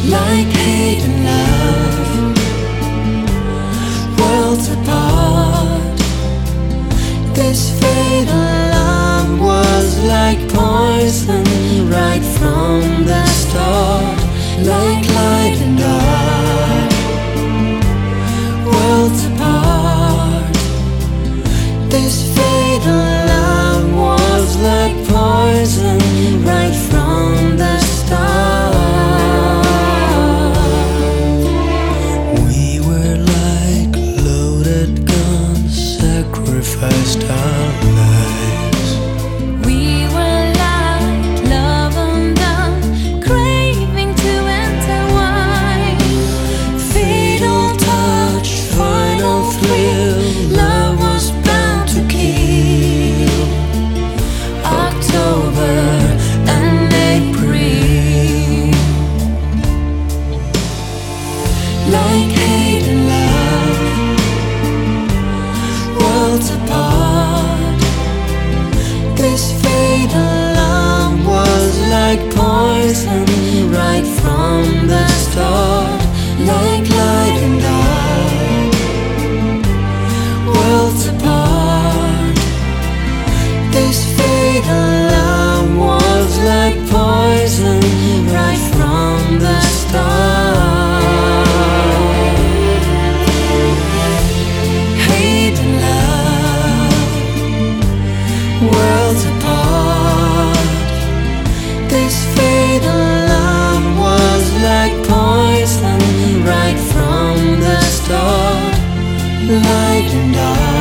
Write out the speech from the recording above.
like hate and love, worlds apart. This fatal love was like poison right from the start, like light and dark, worlds apart. This fatal love was like poison right from the start. We were like loaded guns, sacrificed our lives. We were like love undone, craving to intertwine. Fatal touch, final thrill, love was bound to kill. October and April, like hate and love, worlds apart. This fatal love was like poison right from the start, like light and dark, worlds apart. This fatal love was like poison right from the start. Hate and love, worlds apart. This fatal love was like poison right from the start, light and dark.